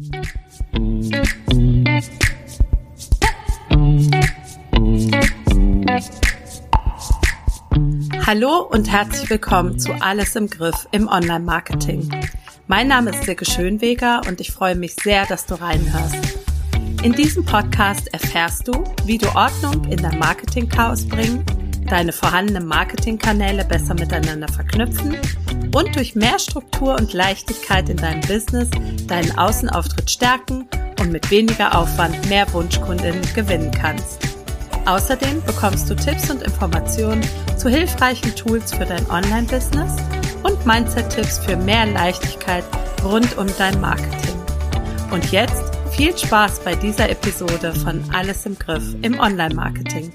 Hallo und herzlich willkommen zu Alles im Griff im Online-Marketing. Mein Name ist Silke Schönweger und ich freue mich sehr, dass du reinhörst. In diesem Podcast erfährst du, wie du Ordnung in dein Marketing-Chaos bringen, deine vorhandenen Marketingkanäle besser miteinander verknüpfen und durch mehr Struktur und Leichtigkeit in deinem Business deinen Außenauftritt stärken und mit weniger Aufwand mehr Wunschkundinnen gewinnen kannst. Außerdem bekommst du Tipps und Informationen zu hilfreichen Tools für dein Online-Business und Mindset-Tipps für mehr Leichtigkeit rund um dein Marketing. Und jetzt viel Spaß bei dieser Episode von Alles im Griff im Online-Marketing.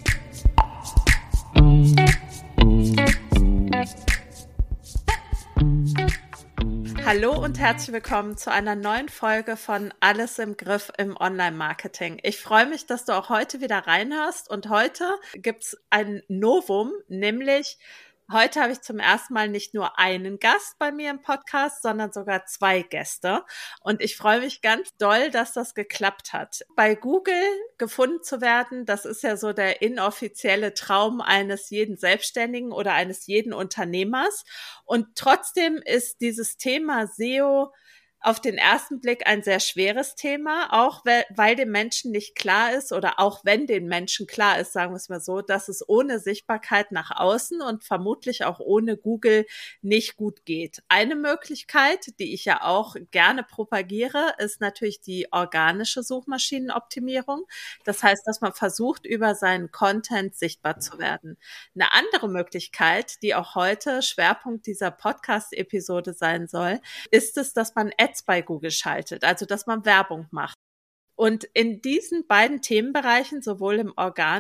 Hallo und herzlich willkommen zu einer neuen Folge von Alles im Griff im Online-Marketing. Ich freue mich, dass du auch heute wieder reinhörst und heute gibt's ein Novum, nämlich heute habe ich zum ersten Mal nicht nur einen Gast bei mir im Podcast, sondern sogar 2 Gäste. Und ich freue mich ganz doll, dass das geklappt hat. Bei Google gefunden zu werden, das ist ja so der inoffizielle Traum eines jeden Selbstständigen oder eines jeden Unternehmers. Und trotzdem ist dieses Thema SEO auf den ersten Blick ein sehr schweres Thema, auch weil dem Menschen nicht klar ist oder auch wenn den Menschen klar ist, sagen wir es mal so, dass es ohne Sichtbarkeit nach außen und vermutlich auch ohne Google nicht gut geht. Eine Möglichkeit, die ich ja auch gerne propagiere, ist natürlich die organische Suchmaschinenoptimierung. Das heißt, dass man versucht, über seinen Content sichtbar zu werden. Eine andere Möglichkeit, die auch heute Schwerpunkt dieser Podcast-Episode sein soll, ist es, dass man Ads bei Google schaltet, also dass man Werbung macht. Und in diesen beiden Themenbereichen, sowohl in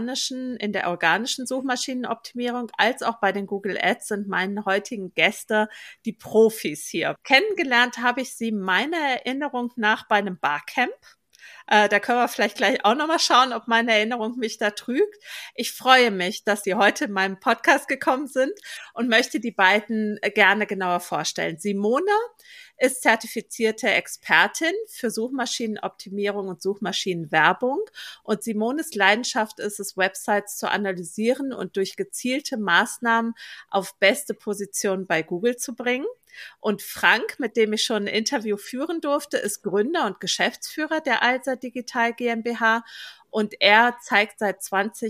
der organischen Suchmaschinenoptimierung als auch bei den Google Ads, sind meine heutigen Gäste die Profis hier. Kennengelernt habe ich sie meiner Erinnerung nach bei einem Barcamp. Da können wir vielleicht gleich auch nochmal schauen, ob meine Erinnerung mich da trügt. Ich freue mich, dass Sie heute in meinem Podcast gekommen sind und möchte die beiden gerne genauer vorstellen. Simone ist zertifizierte Expertin für Suchmaschinenoptimierung und Suchmaschinenwerbung. Und Simones Leidenschaft ist es, Websites zu analysieren und durch gezielte Maßnahmen auf beste Position bei Google zu bringen. Und Frank, mit dem ich schon ein Interview führen durfte, ist Gründer und Geschäftsführer der Alsa Digital GmbH. Und er zeigt seit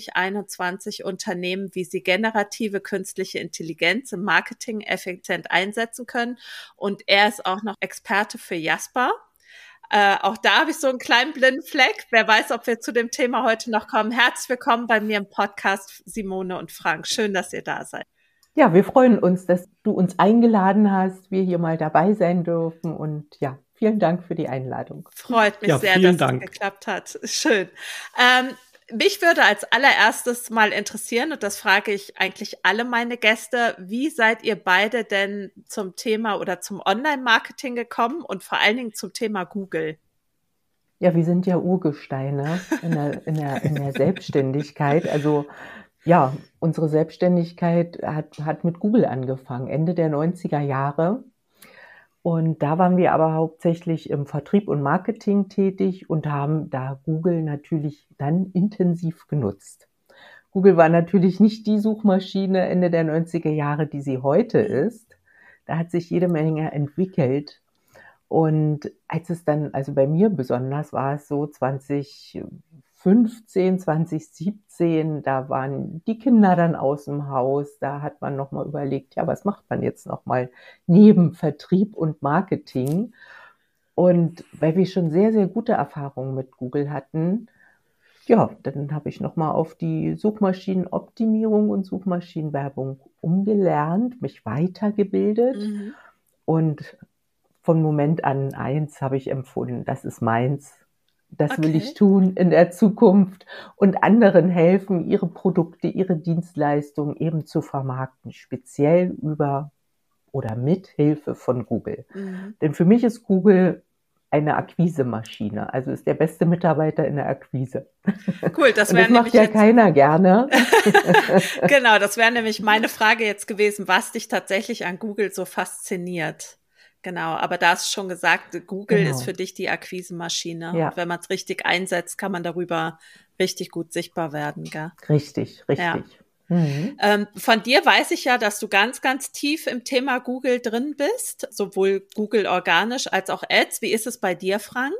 2021 Unternehmen, wie sie generative künstliche Intelligenz im Marketing effizient einsetzen können. Und er ist auch noch Experte für Jasper. Auch da habe ich so einen kleinen blinden Fleck. Wer weiß, ob wir zu dem Thema heute noch kommen. Herzlich willkommen bei mir im Podcast, Simone und Frank. Schön, dass ihr da seid. Ja, wir freuen uns, dass du uns eingeladen hast, wir hier mal dabei sein dürfen und ja, vielen Dank für die Einladung. Freut mich sehr, dass es geklappt hat. Schön. Mich würde als allererstes mal interessieren, und das frage ich eigentlich alle meine Gäste, wie seid ihr beide denn zum Thema oder zum Online-Marketing gekommen und vor allen Dingen zum Thema Google? Ja, wir sind ja Urgesteine in der Selbstständigkeit, also ja, unsere Selbstständigkeit hat mit Google angefangen, Ende der 90er Jahre. Und da waren wir aber hauptsächlich im Vertrieb und Marketing tätig und haben da Google natürlich dann intensiv genutzt. Google war natürlich nicht die Suchmaschine Ende der 90er Jahre, die sie heute ist. Da hat sich jede Menge entwickelt. Und als es dann, also bei mir besonders war es so 2015, 2017, da waren die Kinder dann aus dem Haus, da hat man nochmal überlegt, ja, was macht man jetzt nochmal neben Vertrieb und Marketing? Und weil wir schon sehr, sehr gute Erfahrungen mit Google hatten, ja, dann habe ich nochmal auf die Suchmaschinenoptimierung und Suchmaschinenwerbung umgelernt, mich weitergebildet und von Moment an eins habe ich empfunden, das ist meins. Das will ich tun in der Zukunft und anderen helfen, ihre Produkte, ihre Dienstleistungen eben zu vermarkten, speziell über oder mit Hilfe von Google. Denn für mich ist Google eine Akquisemaschine, also ist der beste Mitarbeiter in der Akquise. Cool, das macht ja keiner gerne. Genau, das wäre nämlich meine Frage jetzt gewesen, was dich tatsächlich an Google so fasziniert. Genau, aber da hast du schon gesagt, Google ist für Genau. dich die Akquisemaschine. Und Ja, wenn man es richtig einsetzt, kann man darüber richtig gut sichtbar werden, gell? richtig, Ja. richtig. Mhm. Von dir weiß ich ja, dass du ganz, ganz tief im Thema Google drin bist, sowohl Google organisch als auch Ads. Wie ist es bei dir, Frank?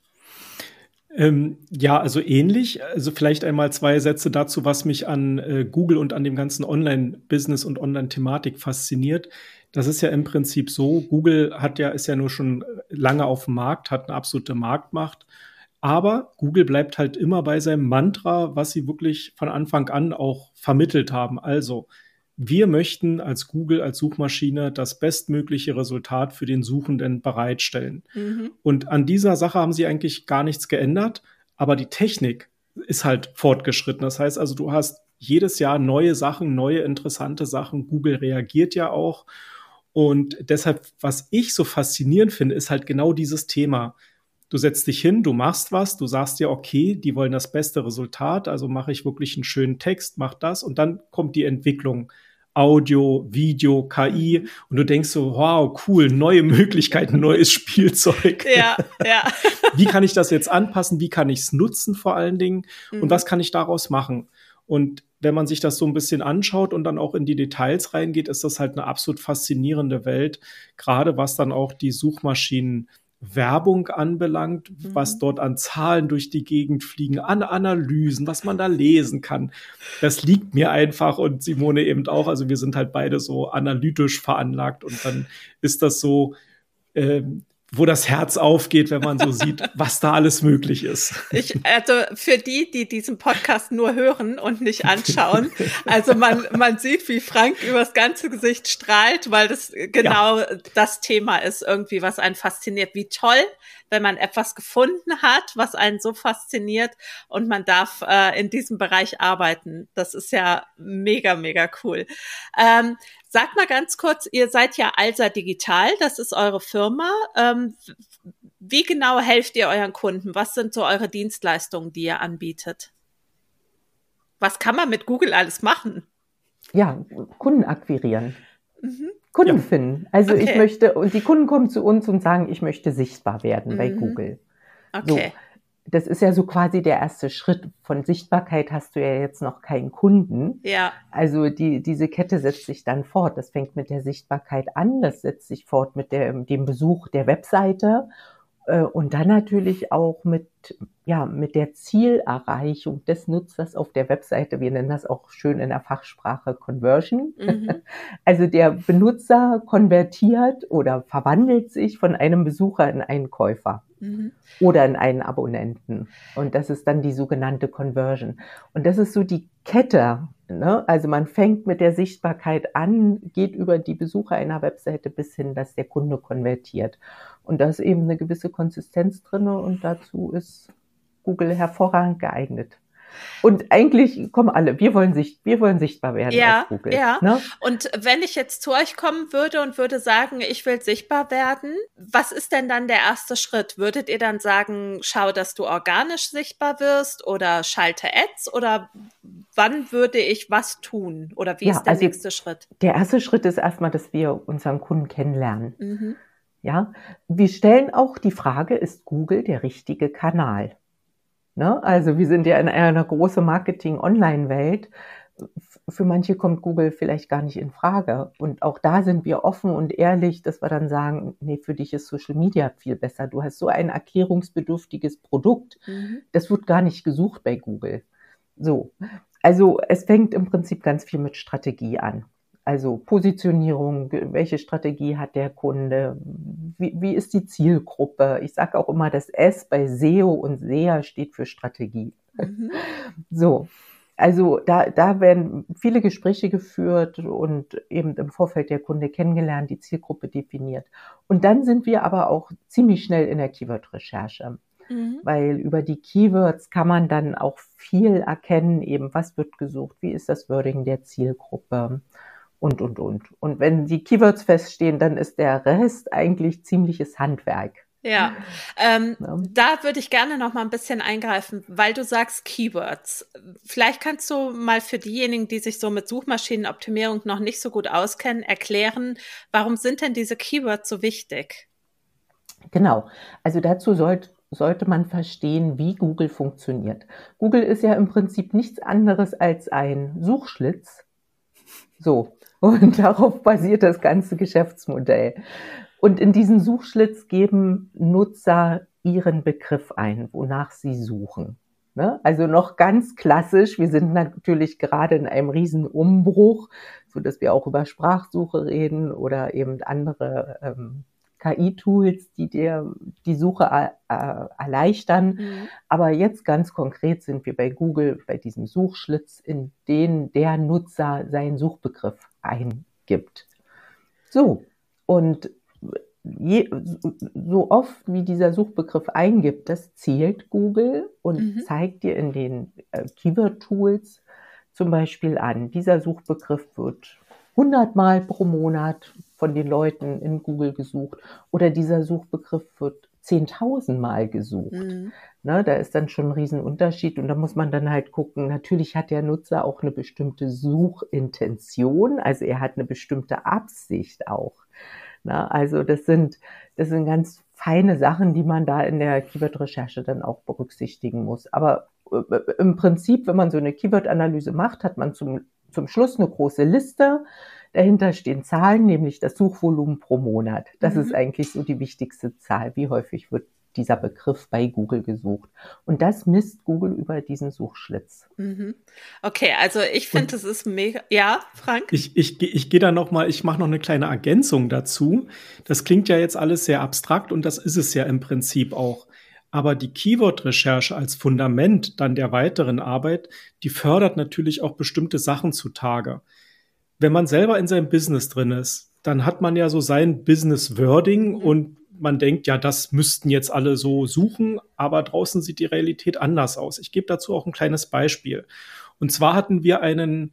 Ja, also ähnlich. Also vielleicht einmal 2 Sätze dazu, was mich an Google und an dem ganzen Online-Business und Online-Thematik fasziniert. Das ist ja im Prinzip so, Google ist ja nur schon lange auf dem Markt, hat eine absolute Marktmacht. Aber Google bleibt halt immer bei seinem Mantra, was sie wirklich von Anfang an auch vermittelt haben. Also, wir möchten als Google, als Suchmaschine das bestmögliche Resultat für den Suchenden bereitstellen. Mhm. Und an dieser Sache haben sie eigentlich gar nichts geändert, aber die Technik ist halt fortgeschritten. Das heißt also, du hast jedes Jahr neue Sachen, neue interessante Sachen. Google reagiert ja auch. Und deshalb, was ich so faszinierend finde, ist halt genau dieses Thema. Du setzt dich hin, du machst was, du sagst dir, okay, die wollen das beste Resultat, also mache ich wirklich einen schönen Text, mach das und dann kommt die Entwicklung. Audio, Video, KI und du denkst so, wow, cool, neue Möglichkeiten, neues Spielzeug. Ja, ja. Wie kann ich das jetzt anpassen? Wie kann ich es nutzen vor allen Dingen? Und was kann ich daraus machen? Und wenn man sich das so ein bisschen anschaut und dann auch in die Details reingeht, ist das halt eine absolut faszinierende Welt, gerade was dann auch die Suchmaschinen Werbung anbelangt, was dort an Zahlen durch die Gegend fliegen, an Analysen, was man da lesen kann. Das liegt mir einfach und Simone eben auch. Also wir sind halt beide so analytisch veranlagt und dann ist das so, wo das Herz aufgeht, wenn man so sieht, was da alles möglich ist. Also für die, die diesen Podcast nur hören und nicht anschauen, also man sieht, wie Frank übers ganze Gesicht strahlt, weil das genau das Thema ist irgendwie, was einen fasziniert. Wie toll, wenn man etwas gefunden hat, was einen so fasziniert und man darf in diesem Bereich arbeiten. Das ist ja mega, mega cool. Sag mal ganz kurz, ihr seid ja Alsa Digital, das ist eure Firma. Wie genau helft ihr euren Kunden? Was sind so eure Dienstleistungen, die ihr anbietet? Was kann man mit Google alles machen? Ja, Kunden akquirieren. Kunden finden. Also Okay. ich möchte, und die Kunden kommen zu uns und sagen, ich möchte sichtbar werden bei Google. Okay. So, das ist ja so quasi der erste Schritt. Von Sichtbarkeit hast du ja jetzt noch keinen Kunden. Ja. Also diese Kette setzt sich dann fort. Das fängt mit der Sichtbarkeit an, das setzt sich fort mit dem Besuch der Webseite und dann natürlich auch mit der Zielerreichung des Nutzers auf der Webseite. Wir nennen das auch schön in der Fachsprache Conversion. Also der Benutzer konvertiert oder verwandelt sich von einem Besucher in einen Käufer. Oder in einen Abonnenten. Und das ist dann die sogenannte Conversion. Und das ist so die Kette, ne? Also man fängt mit der Sichtbarkeit an, geht über die Besucher einer Webseite bis hin, dass der Kunde konvertiert. Und da ist eben eine gewisse Konsistenz drin und dazu ist Google hervorragend geeignet. Und eigentlich kommen alle, wir wollen sichtbar werden auf Google. Ja. Ne? Und wenn ich jetzt zu euch kommen würde und würde sagen, ich will sichtbar werden, was ist denn dann der erste Schritt? Würdet ihr dann sagen, schau, dass du organisch sichtbar wirst oder schalte Ads oder wann würde ich was tun? Oder wie ist der nächste Schritt? Der erste Schritt ist erstmal, dass wir unseren Kunden kennenlernen. Ja, wir stellen auch die Frage, ist Google der richtige Kanal? Ne? Also wir sind ja in einer großen Marketing-Online-Welt. Für manche kommt Google vielleicht gar nicht in Frage. Und auch da sind wir offen und ehrlich, dass wir dann sagen, nee, für dich ist Social Media viel besser. Du hast so ein erklärungsbedürftiges Produkt. Das wird gar nicht gesucht bei Google. So. Also es fängt im Prinzip ganz viel mit Strategie an. Also Positionierung, welche Strategie hat der Kunde, wie ist die Zielgruppe? Ich sage auch immer, das S bei SEO und SEA steht für Strategie. So, also da werden viele Gespräche geführt und eben im Vorfeld der Kunde kennengelernt, die Zielgruppe definiert. Und dann sind wir aber auch ziemlich schnell in der Keyword-Recherche. Weil über die Keywords kann man dann auch viel erkennen, eben was wird gesucht, wie ist das Wording der Zielgruppe und. Und wenn die Keywords feststehen, dann ist der Rest eigentlich ziemliches Handwerk. Ja, Ja. da würde ich gerne noch mal ein bisschen eingreifen, weil du sagst Keywords. Vielleicht kannst du mal für diejenigen, die sich so mit Suchmaschinenoptimierung noch nicht so gut auskennen, erklären, warum sind denn diese Keywords so wichtig? Genau. Also dazu sollte man verstehen, wie Google funktioniert. Google ist ja im Prinzip nichts anderes als ein Suchschlitz. So. Und darauf basiert das ganze Geschäftsmodell. Und in diesen Suchschlitz geben Nutzer ihren Begriff ein, wonach sie suchen. Ne? Also noch ganz klassisch. Wir sind natürlich gerade in einem riesen Umbruch, so dass wir auch über Sprachsuche reden oder eben andere KI-Tools, die dir die Suche erleichtern. Mhm. Aber jetzt ganz konkret sind wir bei Google, bei diesem Suchschlitz, in den der Nutzer seinen Suchbegriff eingibt. So, und so oft wie dieser Suchbegriff eingibt, das zählt Google und zeigt dir in den Keyword-Tools zum Beispiel an. Dieser Suchbegriff wird 100 Mal pro Monat von den Leuten in Google gesucht oder dieser Suchbegriff wird 10.000 Mal gesucht. Mhm. Ne, da ist dann schon ein Riesenunterschied und da muss man dann halt gucken, natürlich hat der Nutzer auch eine bestimmte Suchintention, also er hat eine bestimmte Absicht auch. Na, also das sind ganz feine Sachen, die man da in der Keyword-Recherche dann auch berücksichtigen muss. Aber im Prinzip, wenn man so eine Keyword-Analyse macht, hat man zum Schluss eine große Liste. Dahinter stehen Zahlen, nämlich das Suchvolumen pro Monat. Das ist eigentlich so die wichtigste Zahl. Wie häufig wird dieser Begriff bei Google gesucht? Und das misst Google über diesen Suchschlitz. Mhm. Okay, also ich finde, das ist mega. Ja, Frank? Ich gehe da nochmal, ich mache noch eine kleine Ergänzung dazu. Das klingt ja jetzt alles sehr abstrakt und das ist es ja im Prinzip auch. Aber die Keyword-Recherche als Fundament dann der weiteren Arbeit, die fördert natürlich auch bestimmte Sachen zutage. Wenn man selber in seinem Business drin ist, dann hat man ja so sein Business-Wording und man denkt, ja, das müssten jetzt alle so suchen, aber draußen sieht die Realität anders aus. Ich gebe dazu auch ein kleines Beispiel. Und zwar hatten wir einen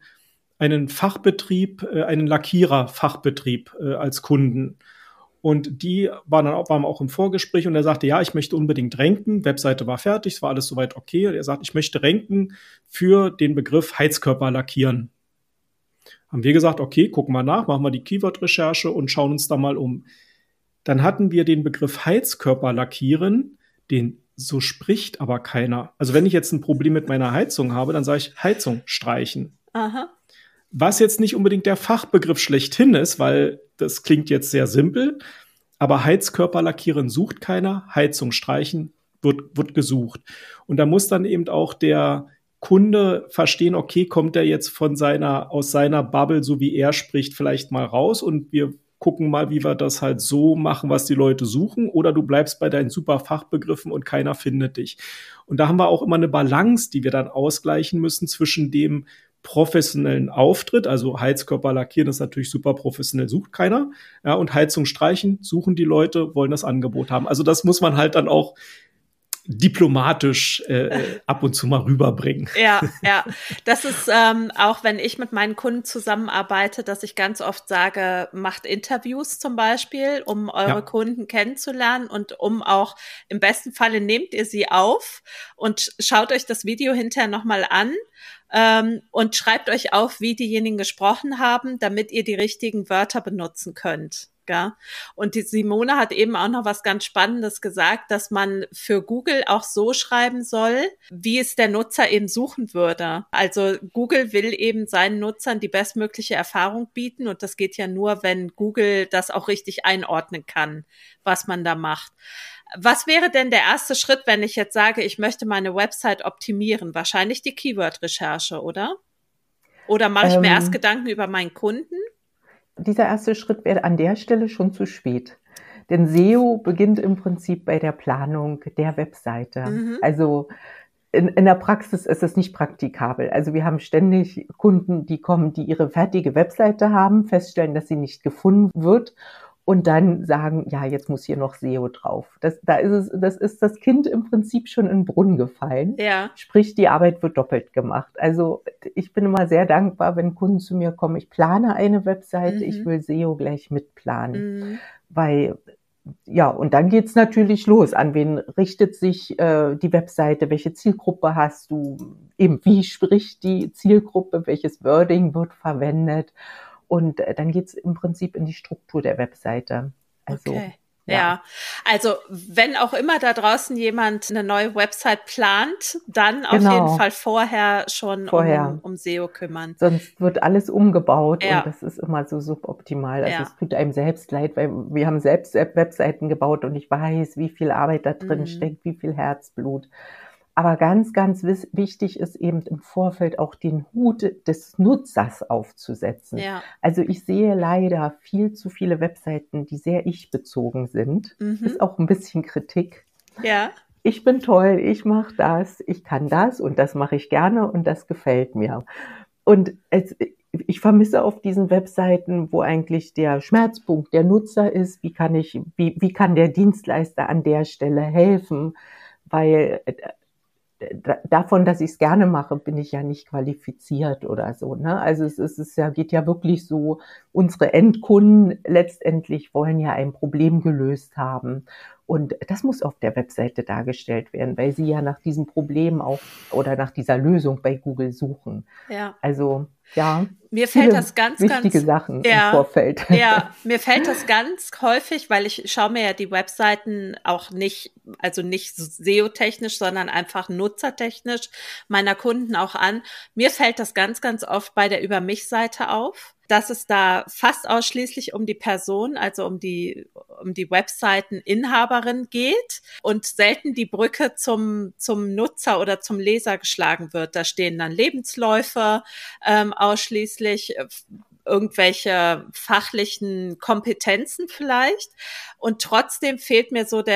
Fachbetrieb, einen Lackierer-Fachbetrieb als Kunden. Und die waren auch im Vorgespräch und er sagte, ja, ich möchte unbedingt ranken. Webseite war fertig, es war alles soweit okay. Und er sagt, ich möchte ranken für den Begriff Heizkörper lackieren. Haben wir gesagt, okay, gucken wir nach, machen wir die Keyword-Recherche und schauen uns da mal um. Dann hatten wir den Begriff Heizkörper lackieren, den so spricht aber keiner. Also wenn ich jetzt ein Problem mit meiner Heizung habe, dann sage ich Heizung streichen. Aha. Was jetzt nicht unbedingt der Fachbegriff schlechthin ist, weil das klingt jetzt sehr simpel, aber Heizkörper lackieren sucht keiner, Heizung streichen wird gesucht. Und da muss dann eben auch der Kunde verstehen, okay, kommt er jetzt aus seiner Bubble, so wie er spricht, vielleicht mal raus und wir gucken mal, wie wir das halt so machen, was die Leute suchen, oder du bleibst bei deinen super Fachbegriffen und keiner findet dich. Und da haben wir auch immer eine Balance, die wir dann ausgleichen müssen zwischen dem professionellen Auftritt, also Heizkörper lackieren ist natürlich super professionell, sucht keiner, ja, und Heizung streichen, suchen die Leute, wollen das Angebot haben. Also das muss man halt dann auch diplomatisch ab und zu mal rüberbringen. Ja, das ist auch, wenn ich mit meinen Kunden zusammenarbeite, dass ich ganz oft sage, macht Interviews zum Beispiel, um eure Kunden kennenzulernen und um auch, im besten Falle nehmt ihr sie auf und schaut euch das Video hinterher nochmal an. Und schreibt euch auf, wie diejenigen gesprochen haben, damit ihr die richtigen Wörter benutzen könnt. Ja? Und die Simone hat eben auch noch was ganz Spannendes gesagt, dass man für Google auch so schreiben soll, wie es der Nutzer eben suchen würde. Also Google will eben seinen Nutzern die bestmögliche Erfahrung bieten und das geht ja nur, wenn Google das auch richtig einordnen kann, was man da macht. Was wäre denn der erste Schritt, wenn ich jetzt sage, ich möchte meine Website optimieren? Wahrscheinlich die Keyword-Recherche, oder? Oder mache ich mir erst Gedanken über meinen Kunden? Dieser erste Schritt wäre an der Stelle schon zu spät. Denn SEO beginnt im Prinzip bei der Planung der Webseite. Also in der Praxis ist es nicht praktikabel. Also wir haben ständig Kunden, die kommen, die ihre fertige Webseite haben, feststellen, dass sie nicht gefunden wird und dann sagen, ja, jetzt muss hier noch SEO drauf. Das ist das Kind im Prinzip schon in den Brunnen gefallen. Ja. Sprich, die Arbeit wird doppelt gemacht. Also ich bin immer sehr dankbar, wenn Kunden zu mir kommen, ich plane eine Webseite, ich will SEO gleich mitplanen. Weil ja, und dann geht's natürlich los. An wen richtet sich die Webseite? Welche Zielgruppe hast du? Eben, wie spricht die Zielgruppe? Welches Wording wird verwendet? Und dann geht's im Prinzip in die Struktur der Webseite. Also, okay. Ja, also wenn auch immer da draußen jemand eine neue Website plant, dann auf jeden Fall vorher schon um SEO kümmern. Sonst wird alles umgebaut und das ist immer so suboptimal. Also es tut einem selbst leid, weil wir haben selbst Webseiten gebaut und ich weiß, wie viel Arbeit da drin steckt, wie viel Herzblut. Aber ganz, ganz wichtig ist eben im Vorfeld auch den Hut des Nutzers aufzusetzen. Ja. Also ich sehe leider viel zu viele Webseiten, die sehr ich-bezogen sind. Ist auch ein bisschen Kritik. Ja. Ich bin toll, ich mache das, ich kann das und das mache ich gerne und das gefällt mir. Und ich vermisse auf diesen Webseiten, wo eigentlich der Schmerzpunkt der Nutzer ist, wie kann der Dienstleister an der Stelle helfen, weil davon, dass ich es gerne mache, bin ich ja nicht qualifiziert oder so, ne? Also geht ja wirklich so, unsere Endkunden letztendlich wollen ja ein Problem gelöst haben. Und das muss auf der Webseite dargestellt werden, weil sie ja nach diesem Problem auch oder nach dieser Lösung bei Google suchen. Ja. Also, ja. Mir fällt das wichtige Sachen im Vorfeld. Ja, mir fällt das ganz häufig, weil ich schaue mir ja die Webseiten auch nicht SEO-technisch, sondern einfach nutzertechnisch meiner Kunden auch an. Mir fällt das ganz, ganz oft bei der Über-mich-Seite auf, dass es da fast ausschließlich um die Person, also um die Webseiteninhaberin geht und selten die Brücke zum Nutzer oder zum Leser geschlagen wird. Da stehen dann Lebensläufe ausschließlich, irgendwelche fachlichen Kompetenzen vielleicht. Und trotzdem fehlt mir so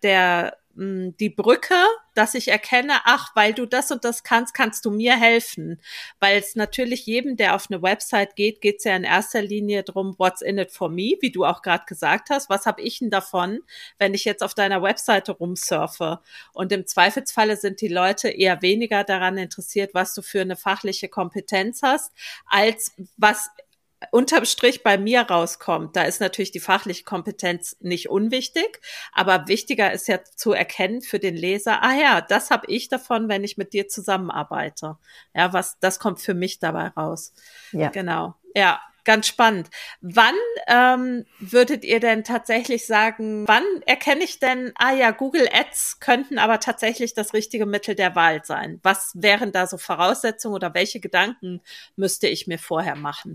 die Brücke, dass ich erkenne, ach, weil du das und das kannst du mir helfen. Weil es natürlich jedem, der auf eine Website geht, geht's ja in erster Linie drum, what's in it for me, wie du auch gerade gesagt hast. Was habe ich denn davon, wenn ich jetzt auf deiner Webseite rumsurfe? Und im Zweifelsfalle sind die Leute eher weniger daran interessiert, was du für eine fachliche Kompetenz hast, als was unterm Strich bei mir rauskommt. Da ist natürlich die fachliche Kompetenz nicht unwichtig, aber wichtiger ist ja zu erkennen für den Leser, das habe ich davon, wenn ich mit dir zusammenarbeite. Ja, das kommt für mich dabei raus. Ja. Genau. Ja, ganz spannend. Wann würdet ihr denn tatsächlich sagen, wann erkenne ich denn, Google Ads könnten aber tatsächlich das richtige Mittel der Wahl sein? Was wären da so Voraussetzungen oder welche Gedanken müsste ich mir vorher machen?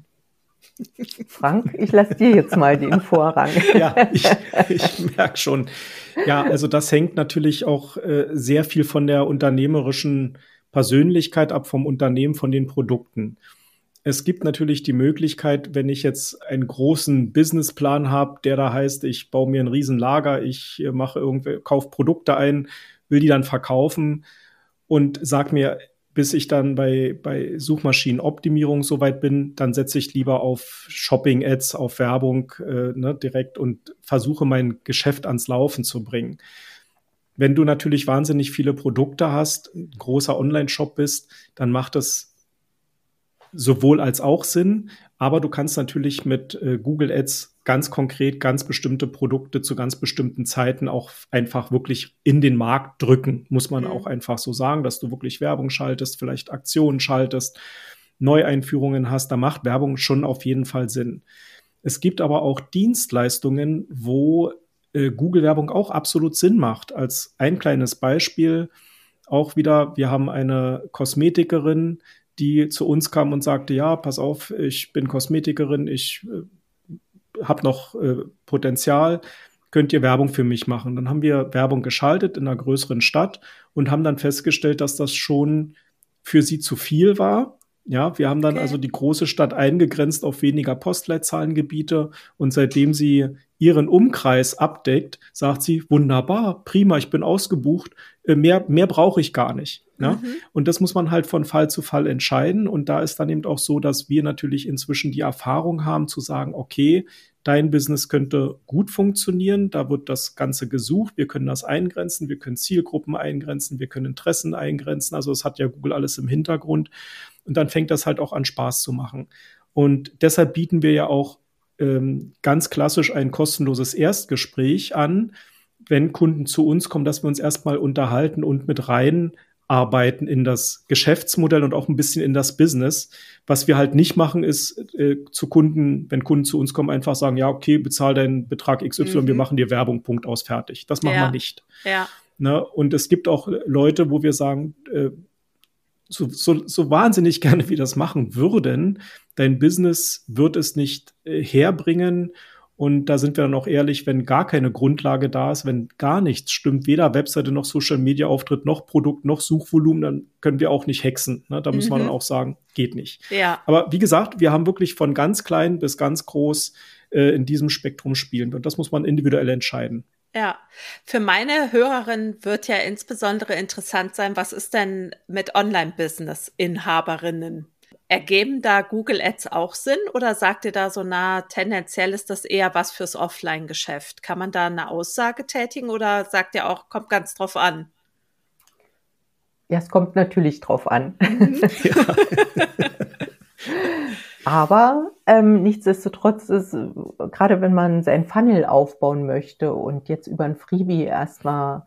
Frank, ich lasse dir jetzt mal den Vorrang. Ja, ich merke schon. Ja, also das hängt natürlich auch sehr viel von der unternehmerischen Persönlichkeit ab, vom Unternehmen, von den Produkten. Es gibt natürlich die Möglichkeit, wenn ich jetzt einen großen Businessplan habe, der da heißt, ich baue mir ein Riesenlager, ich kaufe Produkte ein, will die dann verkaufen und sag mir, bis ich dann bei Suchmaschinenoptimierung soweit bin, dann setze ich lieber auf Shopping-Ads, auf Werbung direkt und versuche mein Geschäft ans Laufen zu bringen. Wenn du natürlich wahnsinnig viele Produkte hast, ein großer Online-Shop bist, dann macht es sowohl als auch Sinn, aber du kannst natürlich mit Google Ads ganz konkret ganz bestimmte Produkte zu ganz bestimmten Zeiten auch einfach wirklich in den Markt drücken, muss man auch einfach so sagen, dass du wirklich Werbung schaltest, vielleicht Aktionen schaltest, Neueinführungen hast, da macht Werbung schon auf jeden Fall Sinn. Es gibt aber auch Dienstleistungen, wo Google-Werbung auch absolut Sinn macht. Als ein kleines Beispiel auch wieder, wir haben eine Kosmetikerin, die zu uns kam und sagte, ja, pass auf, ich bin Kosmetikerin, ich habe noch Potenzial, könnt ihr Werbung für mich machen? Dann haben wir Werbung geschaltet in einer größeren Stadt und haben dann festgestellt, dass das schon für sie zu viel war. Ja, wir haben dann also die große Stadt eingegrenzt auf weniger Postleitzahlengebiete und seitdem sie ihren Umkreis abdeckt, sagt sie, wunderbar, prima, ich bin ausgebucht, mehr brauche ich gar nicht. Ja? Und das muss man halt von Fall zu Fall entscheiden und da ist dann eben auch so, dass wir natürlich inzwischen die Erfahrung haben zu sagen, okay, dein Business könnte gut funktionieren, da wird das Ganze gesucht, wir können das eingrenzen, wir können Zielgruppen eingrenzen, wir können Interessen eingrenzen, also es hat ja Google alles im Hintergrund und dann fängt das halt auch an Spaß zu machen. Und deshalb bieten wir ja auch ganz klassisch ein kostenloses Erstgespräch an, wenn Kunden zu uns kommen, dass wir uns erstmal unterhalten und mit reinarbeiten in das Geschäftsmodell und auch ein bisschen in das Business. Was wir halt nicht machen, ist zu Kunden, wenn Kunden zu uns kommen, einfach sagen, ja, okay, bezahl deinen Betrag XY, wir machen dir Werbung, Punkt, aus, fertig. Das machen wir nicht. Ja. Ne? Und es gibt auch Leute, wo wir sagen, so wahnsinnig gerne wir das machen würden, dein Business wird es nicht herbringen. Und da sind wir dann auch ehrlich, wenn gar keine Grundlage da ist, wenn gar nichts stimmt, weder Webseite noch Social-Media-Auftritt, noch Produkt, noch Suchvolumen, dann können wir auch nicht hexen. Ne? Da müssen wir dann auch sagen, geht nicht. Ja. Aber wie gesagt, wir haben wirklich von ganz klein bis ganz groß in diesem Spektrum spielen. Und das muss man individuell entscheiden. Ja, für meine Hörerin wird ja insbesondere interessant sein, was ist denn mit Online-Business-Inhaberinnen? Ergeben da Google Ads auch Sinn oder sagt ihr da so, tendenziell ist das eher was fürs Offline-Geschäft? Kann man da eine Aussage tätigen oder sagt ihr auch, kommt ganz drauf an? Ja, es kommt natürlich drauf an. Ja. Aber nichtsdestotrotz ist, gerade wenn man sein Funnel aufbauen möchte und jetzt über ein Freebie erstmal,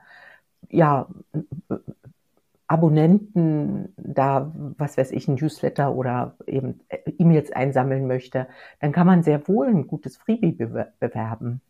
Abonnenten da, was weiß ich, ein Newsletter oder eben E-Mails einsammeln möchte, dann kann man sehr wohl ein gutes Freebie bewerben.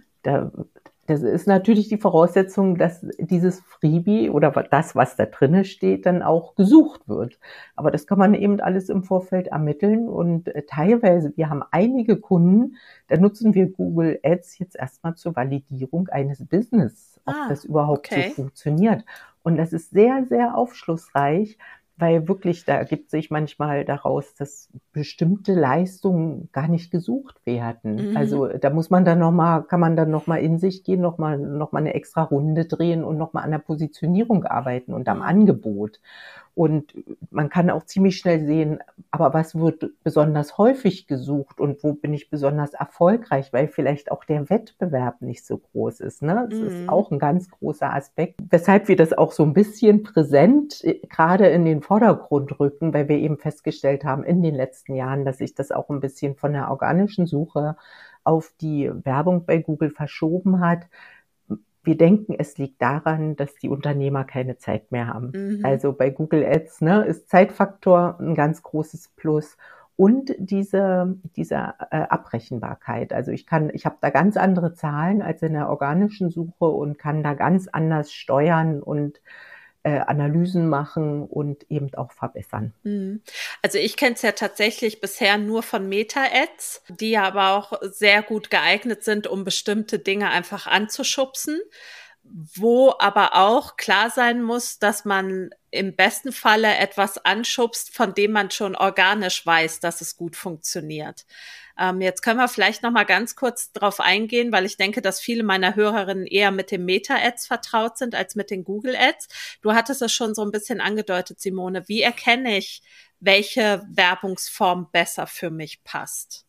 Das ist natürlich die Voraussetzung, dass dieses Freebie oder das, was da drinne steht, dann auch gesucht wird. Aber das kann man eben alles im Vorfeld ermitteln und teilweise, wir haben einige Kunden, da nutzen wir Google Ads jetzt erstmal zur Validierung eines Business, ob das überhaupt so funktioniert. Und das ist sehr, sehr aufschlussreich, weil wirklich, da ergibt sich manchmal daraus, dass bestimmte Leistungen gar nicht gesucht werden. Also da kann man dann nochmal in sich gehen, noch mal eine extra Runde drehen und nochmal an der Positionierung arbeiten und am Angebot. Und man kann auch ziemlich schnell sehen, aber was wird besonders häufig gesucht und wo bin ich besonders erfolgreich, weil vielleicht auch der Wettbewerb nicht so groß ist. Ne? Das ist auch ein ganz großer Aspekt, weshalb wir das auch so ein bisschen präsent gerade in den Vordergrund rücken, weil wir eben festgestellt haben in den letzten Jahren, dass sich das auch ein bisschen von der organischen Suche auf die Werbung bei Google verschoben hat. Wir denken, es liegt daran, dass die Unternehmer keine Zeit mehr haben. Also bei Google Ads ist Zeitfaktor ein ganz großes Plus und diese Abrechenbarkeit. Also ich habe da ganz andere Zahlen als in der organischen Suche und kann da ganz anders steuern und Analysen machen und eben auch verbessern. Also ich kenne es ja tatsächlich bisher nur von Meta-Ads, die ja aber auch sehr gut geeignet sind, um bestimmte Dinge einfach anzuschubsen, wo aber auch klar sein muss, dass man im besten Falle etwas anschubst, von dem man schon organisch weiß, dass es gut funktioniert. Jetzt können wir vielleicht noch mal ganz kurz drauf eingehen, weil ich denke, dass viele meiner Hörerinnen eher mit den Meta-Ads vertraut sind als mit den Google-Ads. Du hattest es schon so ein bisschen angedeutet, Simone. Wie erkenne ich, welche Werbungsform besser für mich passt?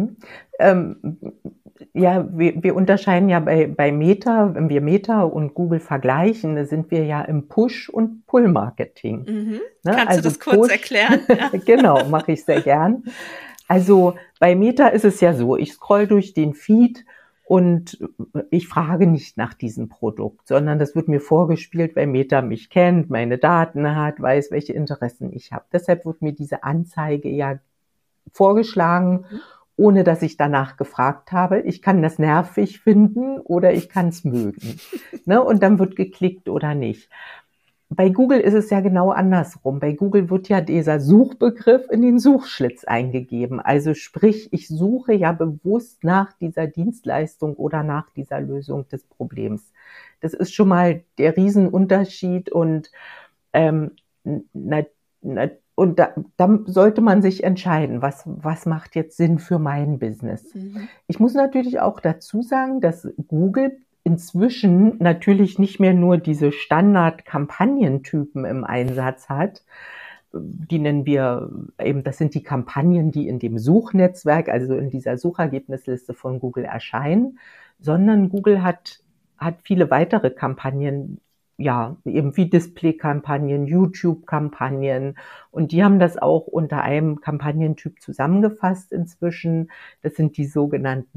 Wir unterscheiden ja bei Meta, wenn wir Meta und Google vergleichen, da sind wir ja im Push- und Pull-Marketing. Kannst du das kurz erklären? Ja. Genau, mache ich sehr gern. Also bei Meta ist es ja so, ich scroll durch den Feed und ich frage nicht nach diesem Produkt, sondern das wird mir vorgespielt, weil Meta mich kennt, meine Daten hat, weiß, welche Interessen ich habe. Deshalb wird mir diese Anzeige ja vorgeschlagen, ohne dass ich danach gefragt habe. Ich kann das nervig finden oder ich kann es mögen. Und dann wird geklickt oder nicht. Bei Google ist es ja genau andersrum. Bei Google wird ja dieser Suchbegriff in den Suchschlitz eingegeben. Also sprich, ich suche ja bewusst nach dieser Dienstleistung oder nach dieser Lösung des Problems. Das ist schon mal der Riesenunterschied und da sollte man sich entscheiden, was macht jetzt Sinn für mein Business. Ich muss natürlich auch dazu sagen, dass Google inzwischen natürlich nicht mehr nur diese Standard-Kampagnentypen im Einsatz hat. Die nennen wir eben, das sind die Kampagnen, die in dem Suchnetzwerk, also in dieser Suchergebnisliste von Google erscheinen, sondern Google hat viele weitere Kampagnen, ja, eben wie Display-Kampagnen, YouTube-Kampagnen. Und die haben das auch unter einem Kampagnentyp zusammengefasst inzwischen. Das sind die sogenannten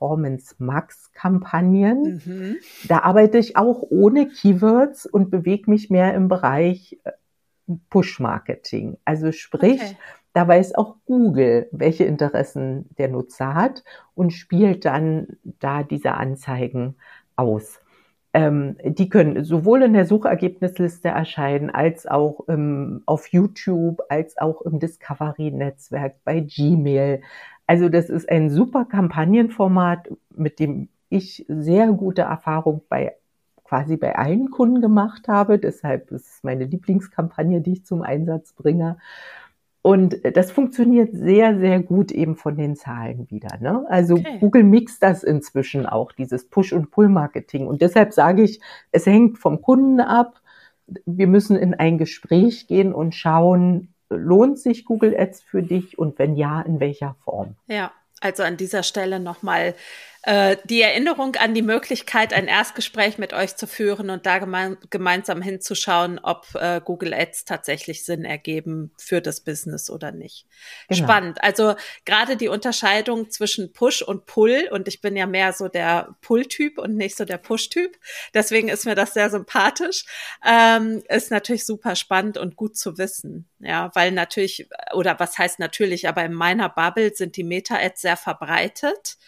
Performance-Max-Kampagnen. Mhm. Da arbeite ich auch ohne Keywords und bewege mich mehr im Bereich Push-Marketing. Also sprich, Okay. da weiß auch Google, welche Interessen der Nutzer hat und spielt dann da diese Anzeigen aus. Die können sowohl in der Suchergebnisliste erscheinen, als auch auf YouTube, als auch im Discovery-Netzwerk, bei Gmail. Also das ist ein super Kampagnenformat, mit dem ich sehr gute Erfahrung quasi bei allen Kunden gemacht habe. Deshalb ist es meine Lieblingskampagne, die ich zum Einsatz bringe. Und das funktioniert sehr, sehr gut eben von den Zahlen wieder. Ne? Also Okay. Google mixt das inzwischen auch, dieses Push- und Pull-Marketing. Und deshalb sage ich, es hängt vom Kunden ab. Wir müssen in ein Gespräch gehen und schauen, lohnt sich Google Ads für dich und wenn ja, in welcher Form? Ja, also an dieser Stelle nochmal die Erinnerung an die Möglichkeit, ein Erstgespräch mit euch zu führen und da gemeinsam hinzuschauen, ob Google Ads tatsächlich Sinn ergeben für das Business oder nicht. Genau. Spannend. Also gerade die Unterscheidung zwischen Push und Pull, und ich bin ja mehr so der Pull-Typ und nicht so der Push-Typ, deswegen ist mir das sehr sympathisch, ist natürlich super spannend und gut zu wissen. Ja, weil natürlich, oder was heißt natürlich, aber in meiner Bubble sind die Meta-Ads sehr verbreitet.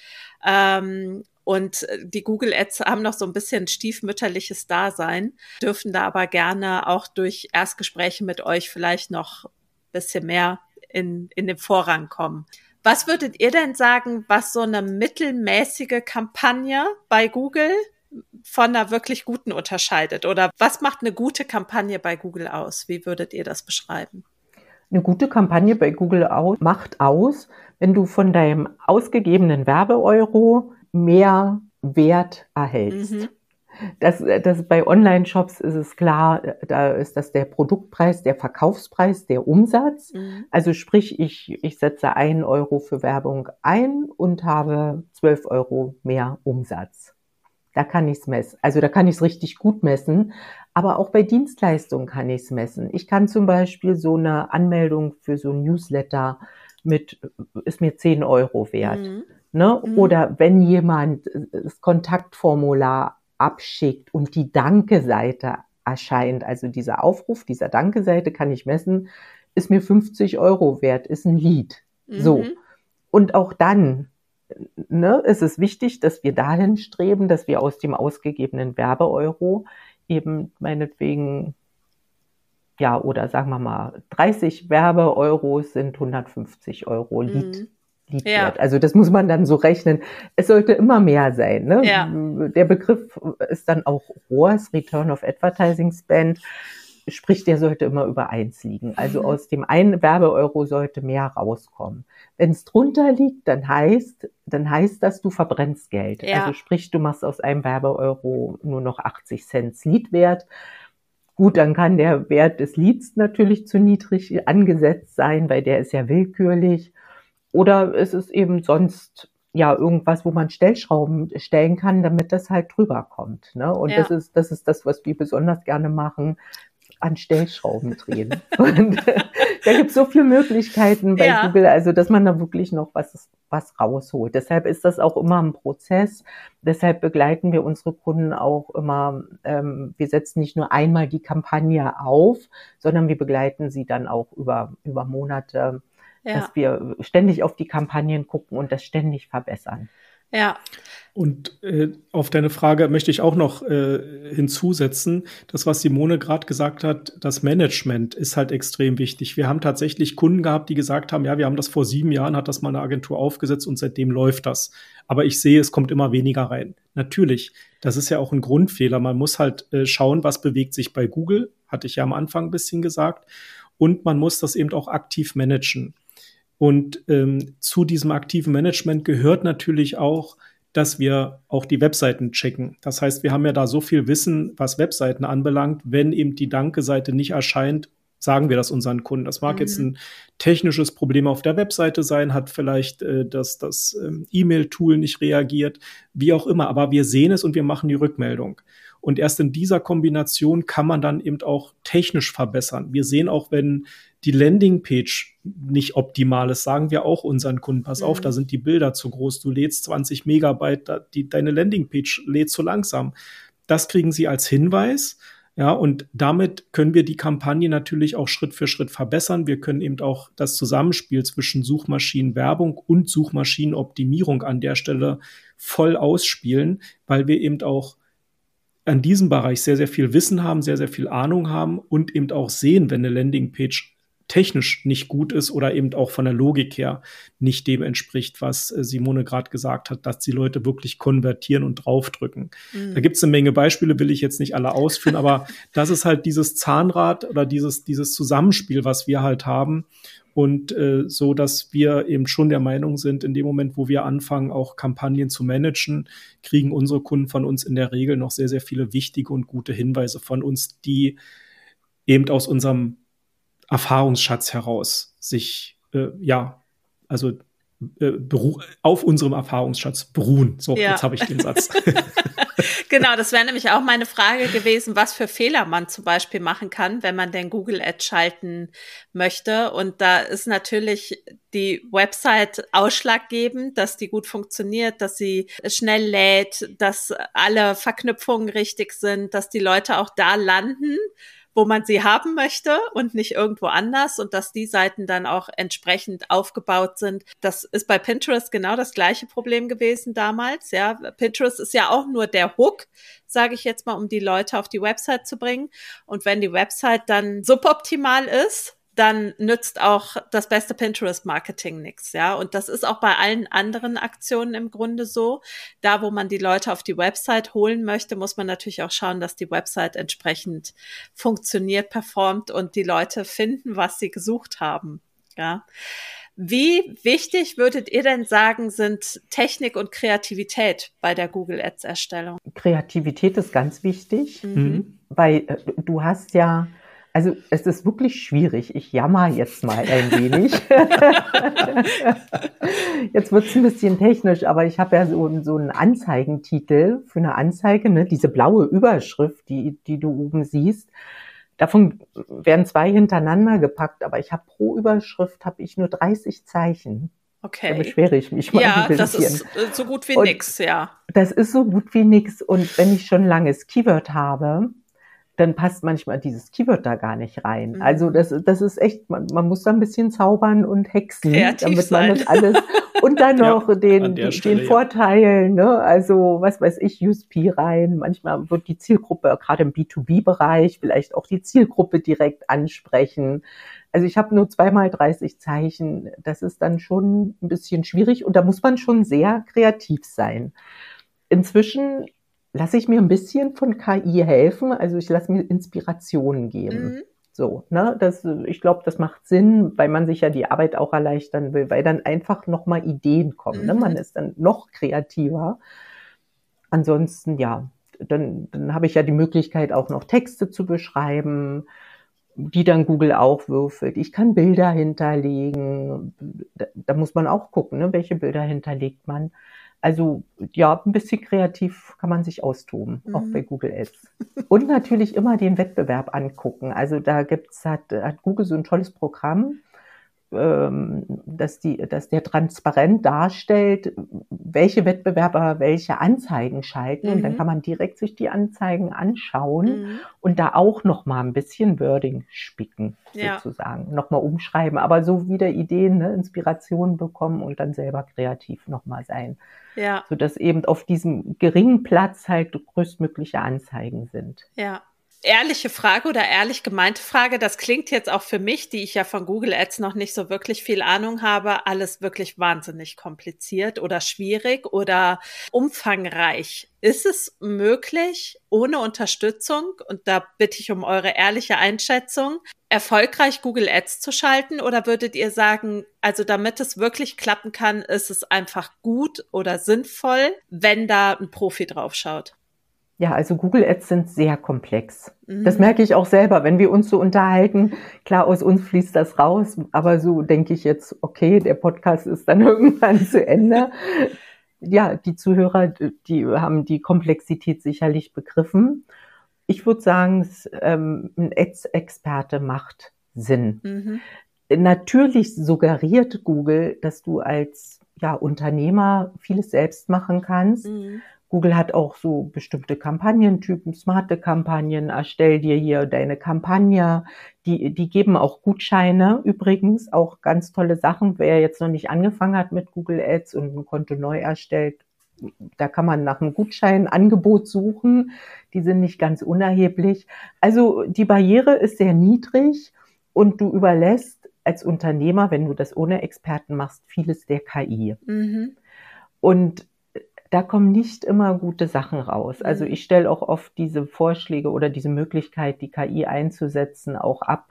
Und die Google Ads haben noch so ein bisschen stiefmütterliches Dasein, dürfen da aber gerne auch durch Erstgespräche mit euch vielleicht noch ein bisschen mehr in den Vorrang kommen. Was würdet ihr denn sagen, was so eine mittelmäßige Kampagne bei Google von einer wirklich guten unterscheidet? Oder was macht eine gute Kampagne bei Google aus? Wie würdet ihr das beschreiben? Eine gute Kampagne bei Google macht aus, wenn du von deinem ausgegebenen Werbeeuro mehr Wert erhältst. Mhm. Das bei Online-Shops ist es klar, da ist das der Produktpreis, der Verkaufspreis, der Umsatz. Mhm. Also sprich, ich setze 1 Euro für Werbung ein und habe 12 Euro mehr Umsatz. Da kann ich es messen. Also da kann ich es richtig gut messen. Aber auch bei Dienstleistungen kann ich es messen. Ich kann zum Beispiel so eine Anmeldung für so ein Newsletter ist mir 10 Euro wert. Mhm. Ne? Mhm. Oder wenn jemand das Kontaktformular abschickt und die Danke-Seite erscheint, also dieser Aufruf dieser Danke-Seite kann ich messen, ist mir 50 Euro wert, ist ein Lead. So. Mhm. Und auch dann, ne, ist es wichtig, dass wir dahin streben, dass wir aus dem ausgegebenen Werbeeuro eben meinetwegen, ja, oder sagen wir mal, 30 Werbeeuros sind 150 Euro Leadwert. Ja. Also das muss man dann so rechnen. Es sollte immer mehr sein. Ne? Ja. Der Begriff ist dann auch ROAS, Return of Advertising Spend, sprich, der sollte immer über 1 liegen. Also aus dem einen Werbeeuro sollte mehr rauskommen. Wenn es drunter liegt, dann heißt das, du verbrennst Geld. Ja. Also sprich, du machst aus einem Werbeeuro nur noch 80 Cent Leadwert. Gut, dann kann der Wert des Leads natürlich zu niedrig angesetzt sein, weil der ist ja willkürlich. Oder es ist eben sonst ja irgendwas, wo man Stellschrauben stellen kann, damit das halt drüber kommt. Ne? Und Ja. das ist das, was wir besonders gerne machen, an Stellschrauben drehen. Und da gibt es so viele Möglichkeiten bei Ja. Google, also dass man da wirklich noch was rausholt. Deshalb ist das auch immer ein Prozess. Deshalb begleiten wir unsere Kunden auch immer. Wir setzen nicht nur einmal die Kampagne auf, sondern wir begleiten sie dann auch über Monate, dass wir ständig auf die Kampagnen gucken und das ständig verbessern. Ja. Und auf deine Frage möchte ich auch noch hinzusetzen, das, was Simone gerade gesagt hat, das Management ist halt extrem wichtig. Wir haben tatsächlich Kunden gehabt, die gesagt haben, ja, wir haben das vor 7 Jahren, hat das mal eine Agentur aufgesetzt und seitdem läuft das. Aber ich sehe, es kommt immer weniger rein. Natürlich, das ist ja auch ein Grundfehler. Man muss halt schauen, was bewegt sich bei Google, hatte ich ja am Anfang ein bisschen gesagt. Und man muss das eben auch aktiv managen. Und zu diesem aktiven Management gehört natürlich auch, dass wir auch die Webseiten checken. Das heißt, wir haben ja da so viel Wissen, was Webseiten anbelangt. Wenn eben die Danke-Seite nicht erscheint, sagen wir das unseren Kunden. Das mag jetzt ein technisches Problem auf der Webseite sein, hat vielleicht das E-Mail-Tool nicht reagiert, wie auch immer. Aber wir sehen es und wir machen die Rückmeldung. Und erst in dieser Kombination kann man dann eben auch technisch verbessern. Wir sehen auch, wenn die Landingpage nicht optimal ist, sagen wir auch unseren Kunden, pass auf, da sind die Bilder zu groß, du lädst 20 Megabyte, deine Landingpage lädt zu langsam. Das kriegen sie als Hinweis. Ja, und damit können wir die Kampagne natürlich auch Schritt für Schritt verbessern. Wir können eben auch das Zusammenspiel zwischen Suchmaschinenwerbung und Suchmaschinenoptimierung an der Stelle voll ausspielen, weil wir eben auch an diesem Bereich sehr, sehr viel Wissen haben, sehr, sehr viel Ahnung haben und eben auch sehen, wenn eine Landingpage technisch nicht gut ist oder eben auch von der Logik her nicht dem entspricht, was Simone gerade gesagt hat, dass die Leute wirklich konvertieren und draufdrücken. Da gibt es eine Menge Beispiele, will ich jetzt nicht alle ausführen, aber das ist halt dieses Zahnrad oder dieses Zusammenspiel, was wir halt haben und so, dass wir eben schon der Meinung sind, in dem Moment, wo wir anfangen, auch Kampagnen zu managen, kriegen unsere Kunden von uns in der Regel noch sehr, sehr viele wichtige und gute Hinweise von uns, die eben aus unserem Erfahrungsschatz heraus sich, auf unserem Erfahrungsschatz beruhen. So, Jetzt habe ich den Satz. Genau, das wäre nämlich auch meine Frage gewesen, was für Fehler man zum Beispiel machen kann, wenn man den Google Ads schalten möchte. Und da ist natürlich die Website ausschlaggebend, dass die gut funktioniert, dass sie schnell lädt, dass alle Verknüpfungen richtig sind, dass die Leute auch da landen, wo man sie haben möchte und nicht irgendwo anders und dass die Seiten dann auch entsprechend aufgebaut sind. Das ist bei Pinterest genau das gleiche Problem gewesen damals. Ja, Pinterest ist ja auch nur der Hook, sage ich jetzt mal, um die Leute auf die Website zu bringen. Und wenn die Website dann suboptimal ist, dann nützt auch das beste Pinterest-Marketing nichts, ja. Und das ist auch bei allen anderen Aktionen im Grunde so. Da, wo man die Leute auf die Website holen möchte, muss man natürlich auch schauen, dass die Website entsprechend funktioniert, performt und die Leute finden, was sie gesucht haben, ja. Wie wichtig würdet ihr denn sagen, sind Technik und Kreativität bei der Google Ads Erstellung? Kreativität ist ganz wichtig, weil du hast ja, also es ist wirklich schwierig. Ich jammer jetzt mal ein wenig. Jetzt wird es ein bisschen technisch, aber ich habe ja so einen Anzeigentitel für eine Anzeige, ne? Diese blaue Überschrift, die du oben siehst. Davon werden 2 hintereinander gepackt, aber ich habe pro Überschrift nur 30 Zeichen. Okay. Da beschwere ich mich mal ein bisschen. Ja, das ist so gut wie nix, ja. Das ist so gut wie nix. Und wenn ich schon ein langes Keyword habe, dann passt manchmal dieses Keyword da gar nicht rein. Also das ist echt, man muss da ein bisschen zaubern und hexen, damit man das alles und dann noch den Vorteil, ne? Also was weiß ich, USP rein. Manchmal wird die Zielgruppe, gerade im B2B-Bereich, vielleicht auch die Zielgruppe direkt ansprechen. Also ich habe nur 2 mal 30 Zeichen. Das ist dann schon ein bisschen schwierig und da muss man schon sehr kreativ sein. Inzwischen lasse ich mir ein bisschen von KI helfen, also ich lasse mir Inspirationen geben. So, ne, ich glaube, das macht Sinn, weil man sich ja die Arbeit auch erleichtern will, weil dann einfach nochmal Ideen kommen, ne? Man ist dann noch kreativer. Ansonsten, ja, dann habe ich ja die Möglichkeit, auch noch Texte zu beschreiben, die dann Google auch würfelt. Ich kann Bilder hinterlegen, da muss man auch gucken, ne, welche Bilder hinterlegt man. Also ja, ein bisschen kreativ kann man sich austoben, auch bei Google Ads. Und natürlich immer den Wettbewerb angucken. Also da hat Google so ein tolles Programm, dass der transparent darstellt, welche Wettbewerber welche Anzeigen schalten. Und dann kann man direkt sich die Anzeigen anschauen und da auch noch mal ein bisschen Wording spicken, sozusagen. Noch mal umschreiben, aber so wieder Ideen, ne, Inspirationen bekommen und dann selber kreativ noch mal sein. Ja. Sodass eben auf diesem geringen Platz halt größtmögliche Anzeigen sind. Ja. Ehrliche Frage oder ehrlich gemeinte Frage, das klingt jetzt auch für mich, die ich ja von Google Ads noch nicht so wirklich viel Ahnung habe, alles wirklich wahnsinnig kompliziert oder schwierig oder umfangreich. Ist es möglich, ohne Unterstützung, und da bitte ich um eure ehrliche Einschätzung, erfolgreich Google Ads zu schalten? Oder würdet ihr sagen, also damit es wirklich klappen kann, ist es einfach gut oder sinnvoll, wenn da ein Profi drauf schaut? Ja, also Google Ads sind sehr komplex. Das merke ich auch selber, wenn wir uns so unterhalten. Klar, aus uns fließt das raus, aber so denke ich jetzt, okay, der Podcast ist dann irgendwann zu Ende. ja, die Zuhörer, die haben die Komplexität sicherlich begriffen. Ich würde sagen, ein Ads-Experte macht Sinn. Mhm. Natürlich suggeriert Google, dass du als Unternehmer vieles selbst machen kannst. Mhm. Google hat auch so bestimmte Kampagnentypen, smarte Kampagnen, erstell dir hier deine Kampagne. Die geben auch Gutscheine übrigens, auch ganz tolle Sachen. Wer jetzt noch nicht angefangen hat mit Google Ads und ein Konto neu erstellt, da kann man nach einem Gutscheinangebot suchen. Die sind nicht ganz unerheblich. Also die Barriere ist sehr niedrig und du überlässt als Unternehmer, wenn du das ohne Experten machst, vieles der KI. Mhm. Und da kommen nicht immer gute Sachen raus. Also ich stelle auch oft diese Vorschläge oder diese Möglichkeit, die KI einzusetzen, auch ab,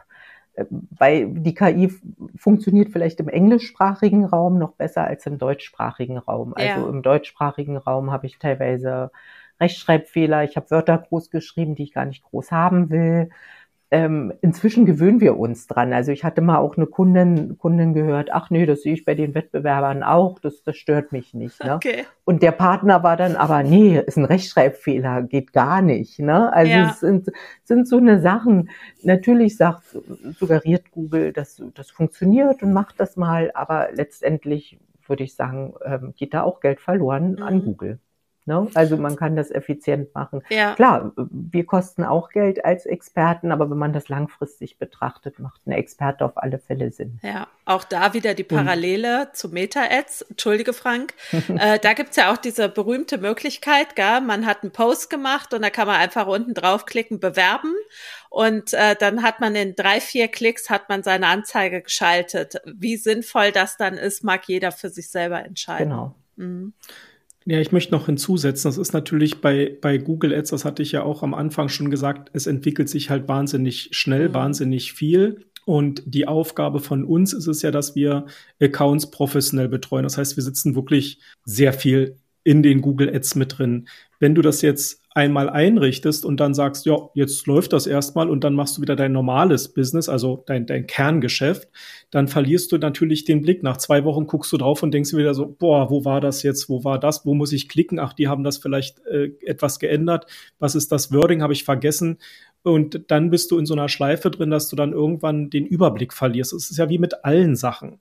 weil die KI funktioniert vielleicht im englischsprachigen Raum noch besser als im deutschsprachigen Raum. Also im deutschsprachigen Raum habe ich teilweise Rechtschreibfehler, ich habe Wörter groß geschrieben, die ich gar nicht groß haben will. Inzwischen gewöhnen wir uns dran. Also ich hatte mal auch eine Kundin gehört, ach nee, das sehe ich bei den Wettbewerbern auch, das stört mich nicht. Ne? Okay. Und der Partner war dann, aber nee, ist ein Rechtschreibfehler, geht gar nicht. Ne? Also es sind so eine Sachen. Natürlich suggeriert Google, dass das funktioniert und macht das mal, aber letztendlich würde ich sagen, geht da auch Geld verloren an Google. Ne? Also man kann das effizient machen. Ja. Klar, wir kosten auch Geld als Experten, aber wenn man das langfristig betrachtet, macht ein Experte auf alle Fälle Sinn. Ja, auch da wieder die Parallele zu Meta-Ads. Entschuldige, Frank. Da gibt's ja auch diese berühmte Möglichkeit, gell? Man hat einen Post gemacht und da kann man einfach unten draufklicken, bewerben. Und dann hat man in 3-4 Klicks hat man seine Anzeige geschaltet. Wie sinnvoll das dann ist, mag jeder für sich selber entscheiden. Genau. Mhm. Ja, ich möchte noch hinzusetzen, das ist natürlich bei Google Ads, das hatte ich ja auch am Anfang schon gesagt, es entwickelt sich halt wahnsinnig schnell, wahnsinnig viel. Und die Aufgabe von uns ist es ja, dass wir Accounts professionell betreuen. Das heißt, wir sitzen wirklich sehr viel in den Google Ads mit drin. Wenn du das jetzt einmal einrichtest und dann sagst, ja, jetzt läuft das erstmal und dann machst du wieder dein normales Business, also dein Kerngeschäft, dann verlierst du natürlich den Blick. Nach 2 Wochen guckst du drauf und denkst wieder so, boah, wo war das jetzt, wo war das, wo muss ich klicken? Ach, die haben das vielleicht etwas geändert. Was ist das Wording, habe ich vergessen? Und dann bist du in so einer Schleife drin, dass du dann irgendwann den Überblick verlierst. Es ist ja wie mit allen Sachen.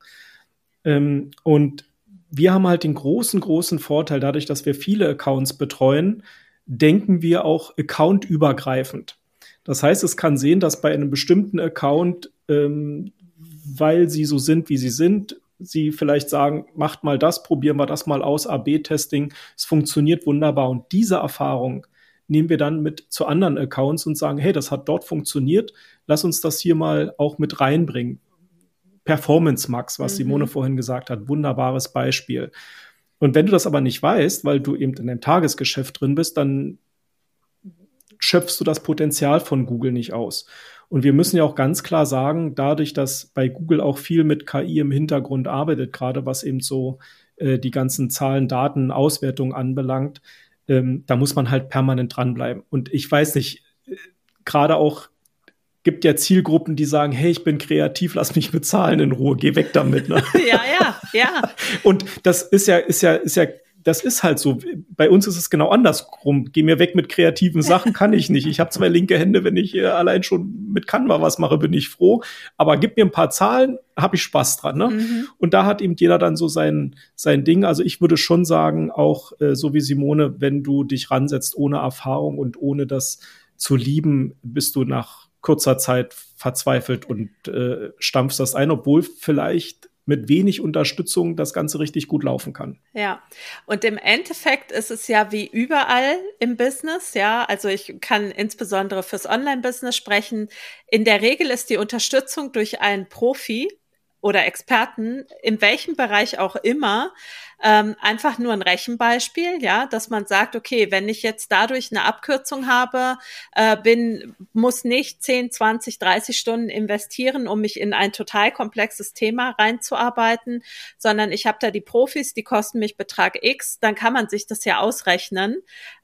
Und wir haben halt den großen Vorteil, dadurch, dass wir viele Accounts betreuen, denken wir auch accountübergreifend. Das heißt, es kann sehen, dass bei einem bestimmten Account, weil sie so sind, wie sie sind, sie vielleicht sagen, macht mal das, probieren wir das mal aus, A/B-Testing, es funktioniert wunderbar. Und diese Erfahrung nehmen wir dann mit zu anderen Accounts und sagen, hey, das hat dort funktioniert, lass uns das hier mal auch mit reinbringen. Performance Max, was Simone vorhin gesagt hat, wunderbares Beispiel. Und wenn du das aber nicht weißt, weil du eben in deinem Tagesgeschäft drin bist, dann schöpfst du das Potenzial von Google nicht aus. Und wir müssen ja auch ganz klar sagen, dadurch, dass bei Google auch viel mit KI im Hintergrund arbeitet, gerade was eben so die ganzen Zahlen, Daten, Auswertungen anbelangt, da muss man halt permanent dranbleiben. Und ich weiß nicht, gerade auch gibt ja Zielgruppen, die sagen, hey, ich bin kreativ, lass mich bezahlen in Ruhe, geh weg damit. Ne? Ja. Und das ist ja, das ist halt so. Bei uns ist es genau andersrum. Geh mir weg mit kreativen Sachen, kann ich nicht. Ich habe 2 linke Hände, wenn ich allein schon mit Canva was mache, bin ich froh. Aber gib mir ein paar Zahlen, habe ich Spaß dran. Ne? Und da hat eben jeder dann so sein Ding. Also ich würde schon sagen, auch so wie Simone, wenn du dich ransetzt ohne Erfahrung und ohne das zu lieben, bist du nach kurzer Zeit verzweifelt und stampfst das ein, obwohl vielleicht mit wenig Unterstützung das Ganze richtig gut laufen kann. Ja, und im Endeffekt ist es ja wie überall im Business, ja, also ich kann insbesondere fürs Online-Business sprechen. In der Regel ist die Unterstützung durch einen Profi oder Experten, in welchem Bereich auch immer, einfach nur ein Rechenbeispiel, ja, dass man sagt, okay, wenn ich jetzt dadurch eine Abkürzung habe, muss nicht 10, 20, 30 Stunden investieren, um mich in ein total komplexes Thema reinzuarbeiten, sondern ich habe da die Profis, die kosten mich Betrag X, dann kann man sich das ja ausrechnen,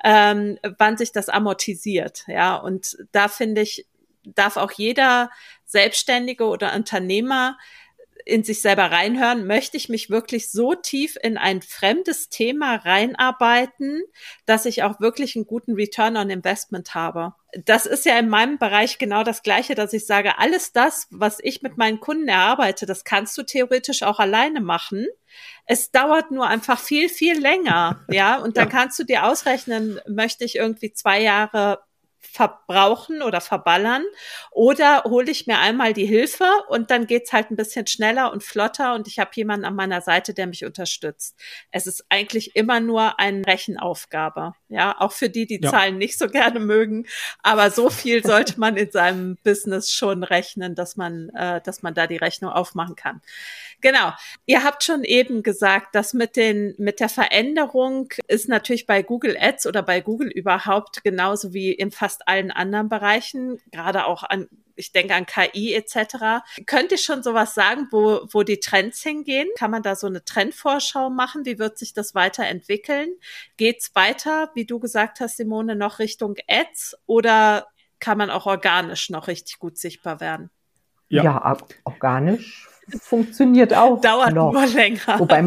wann sich das amortisiert, ja, und da finde ich, darf auch jeder Selbstständige oder Unternehmer in sich selber reinhören, möchte ich mich wirklich so tief in ein fremdes Thema reinarbeiten, dass ich auch wirklich einen guten Return on Investment habe. Das ist ja in meinem Bereich genau das Gleiche, dass ich sage, alles das, was ich mit meinen Kunden erarbeite, das kannst du theoretisch auch alleine machen. Es dauert nur einfach viel, viel länger, ja, und dann kannst du dir ausrechnen, möchte ich irgendwie 2 Jahre verbrauchen oder verballern oder hole ich mir einmal die Hilfe und dann geht's halt ein bisschen schneller und flotter und ich habe jemanden an meiner Seite, der mich unterstützt. Es ist eigentlich immer nur eine Rechenaufgabe, ja, auch für die Zahlen nicht so gerne mögen, aber so viel sollte man in seinem Business schon rechnen, dass man da die Rechnung aufmachen kann. Genau. Ihr habt schon eben gesagt, dass mit der Veränderung ist natürlich bei Google Ads oder bei Google überhaupt genauso wie in fast allen anderen Bereichen, gerade auch ich denke an KI etc. Könnt ihr schon sowas sagen, wo die Trends hingehen? Kann man da so eine Trendvorschau machen? Wie wird sich das weiterentwickeln? Geht's weiter, wie du gesagt hast, Simone, noch Richtung Ads oder kann man auch organisch noch richtig gut sichtbar werden? Ja, organisch funktioniert auch. Dauert noch. Nur länger. Wobei,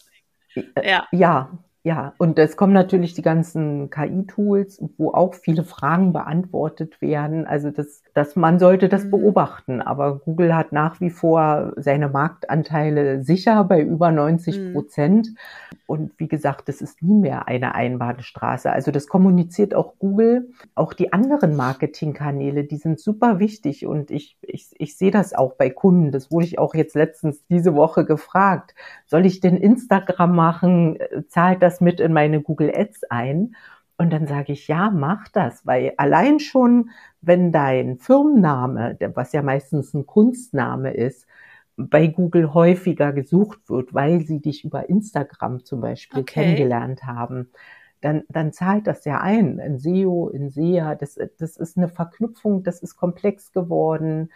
okay. Ja. Und es kommen natürlich die ganzen KI-Tools, wo auch viele Fragen beantwortet werden. Also man sollte das beobachten. Aber Google hat nach wie vor seine Marktanteile sicher bei über 90%. Und wie gesagt, das ist nie mehr eine Einbahnstraße. Also das kommuniziert auch Google. Auch die anderen Marketingkanäle, die sind super wichtig. Und ich sehe das auch bei Kunden. Das wurde ich auch jetzt letztens diese Woche gefragt. Soll ich denn Instagram machen? Zahlt das mit in meine Google Ads ein? Und dann sage ich, ja, mach das. Weil allein schon, wenn dein Firmenname, was ja meistens ein Kunstname ist, bei Google häufiger gesucht wird, weil sie dich über Instagram zum Beispiel kennengelernt haben, dann zahlt das ja ein. In SEO, in SEA, das ist eine Verknüpfung, das ist komplex geworden.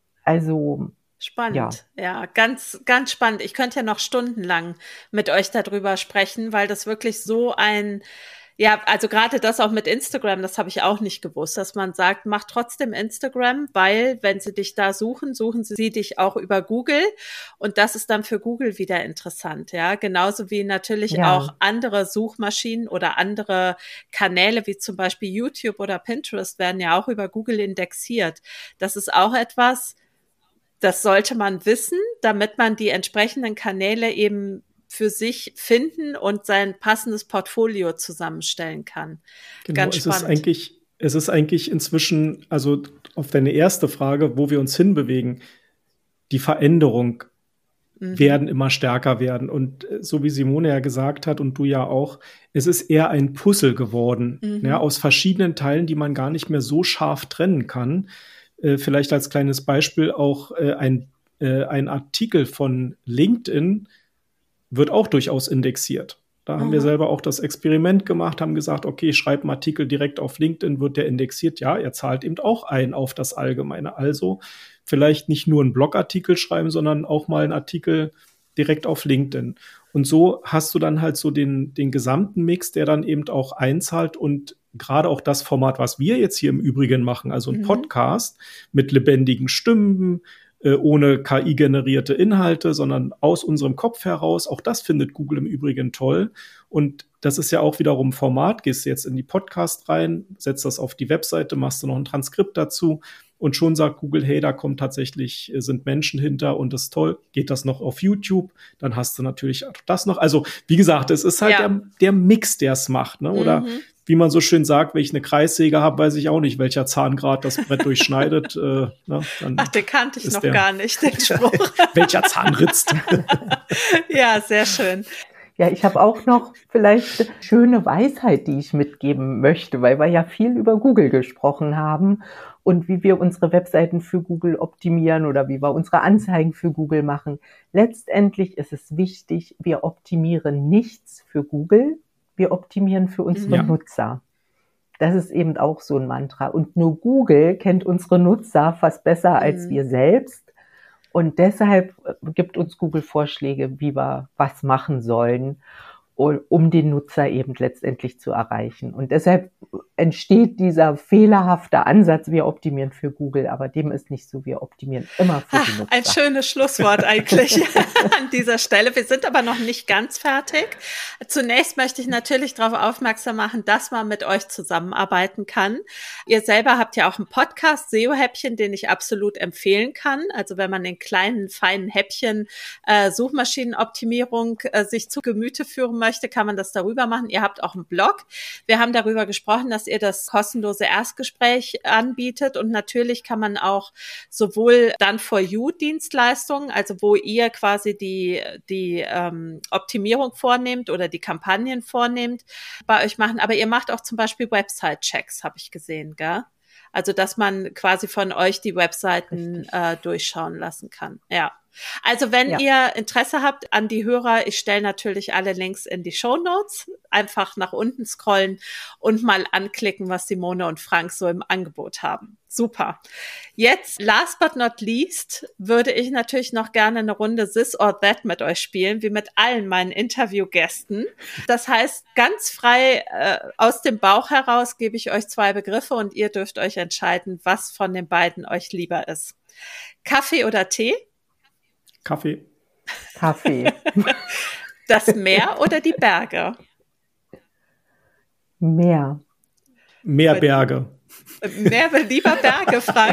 Also spannend, ja, ganz, ganz spannend. Ich könnte ja noch stundenlang mit euch darüber sprechen, weil das wirklich so also gerade das auch mit Instagram, das habe ich auch nicht gewusst, dass man sagt, mach trotzdem Instagram, weil wenn sie dich da suchen sie dich auch über Google und das ist dann für Google wieder interessant, ja, genauso wie natürlich auch andere Suchmaschinen oder andere Kanäle wie zum Beispiel YouTube oder Pinterest werden ja auch über Google indexiert. Das ist auch etwas, das sollte man wissen, damit man die entsprechenden Kanäle eben für sich finden und sein passendes Portfolio zusammenstellen kann. Genau, ganz spannend. Es ist eigentlich inzwischen, also auf deine erste Frage, wo wir uns hinbewegen, die Veränderung werden immer stärker werden. Und so wie Simone ja gesagt hat und du ja auch, es ist eher ein Puzzle geworden, aus verschiedenen Teilen, die man gar nicht mehr so scharf trennen kann. Vielleicht als kleines Beispiel auch ein Artikel von LinkedIn wird auch durchaus indexiert. Da haben wir selber auch das Experiment gemacht, haben gesagt, okay, schreib einen Artikel direkt auf LinkedIn, wird der indexiert? Ja, er zahlt eben auch ein auf das Allgemeine. Also vielleicht nicht nur einen Blogartikel schreiben, sondern auch mal einen Artikel direkt auf LinkedIn. Und so hast du dann halt so den gesamten Mix, der dann eben auch einzahlt und gerade auch das Format, was wir jetzt hier im Übrigen machen, also ein Podcast mit lebendigen Stimmen, ohne KI-generierte Inhalte, sondern aus unserem Kopf heraus. Auch das findet Google im Übrigen toll. Und das ist ja auch wiederum Format. Gehst du jetzt in die Podcast rein, setzt das auf die Webseite, machst du noch ein Transkript dazu und schon sagt Google, hey, da kommt tatsächlich, sind Menschen hinter und das ist toll. Geht das noch auf YouTube? Dann hast du natürlich auch das noch. Also, wie gesagt, es ist halt der Mix, der es macht, ne? Oder wie man so schön sagt, wenn ich eine Kreissäge habe, weiß ich auch nicht, welcher Zahngrad das Brett durchschneidet. Ach, den kannte ich noch gar nicht, den Spruch. Welcher Zahn ritzt. Ja, sehr schön. Ja, ich habe auch noch vielleicht eine schöne Weisheit, die ich mitgeben möchte, weil wir ja viel über Google gesprochen haben und wie wir unsere Webseiten für Google optimieren oder wie wir unsere Anzeigen für Google machen. Letztendlich ist es wichtig, wir optimieren nichts für Google, wir optimieren für unsere Nutzer. Das ist eben auch so ein Mantra. Und nur Google kennt unsere Nutzer fast besser als wir selbst. Und deshalb gibt uns Google Vorschläge, wie wir was machen sollen, um den Nutzer eben letztendlich zu erreichen. Und deshalb entsteht dieser fehlerhafte Ansatz, wir optimieren für Google, aber dem ist nicht so, wir optimieren immer für die Nutzer. Ein schönes Schlusswort eigentlich an dieser Stelle. Wir sind aber noch nicht ganz fertig. Zunächst möchte ich natürlich darauf aufmerksam machen, dass man mit euch zusammenarbeiten kann. Ihr selber habt ja auch einen Podcast, SEO-Häppchen, den ich absolut empfehlen kann. Also wenn man in kleinen, feinen Häppchen Suchmaschinenoptimierung sich zu Gemüte führen möchte, kann man das darüber machen. Ihr habt auch einen Blog. Wir haben darüber gesprochen, dass ihr das kostenlose Erstgespräch anbietet und natürlich kann man auch sowohl Done-for-You-Dienstleistungen, also wo ihr quasi die Optimierung vornehmt oder die Kampagnen vornehmt, bei euch machen. Aber ihr macht auch zum Beispiel Website-Checks, habe ich gesehen, gell? Also dass man quasi von euch die Webseiten durchschauen lassen kann. Ja. Also wenn ihr Interesse habt an die Hörer, ich stelle natürlich alle Links in die Shownotes, einfach nach unten scrollen und mal anklicken, was Simone und Frank so im Angebot haben. Super. Jetzt, last but not least, würde ich natürlich noch gerne eine Runde This or That mit euch spielen, wie mit allen meinen Interviewgästen. Das heißt, ganz frei aus dem Bauch heraus gebe ich euch 2 Begriffe und ihr dürft euch entscheiden, was von den beiden euch lieber ist. Kaffee oder Tee? Kaffee. Kaffee. Das Meer oder die Berge? Meer. Mehr Berge. Mehr lieber Berge, Frank?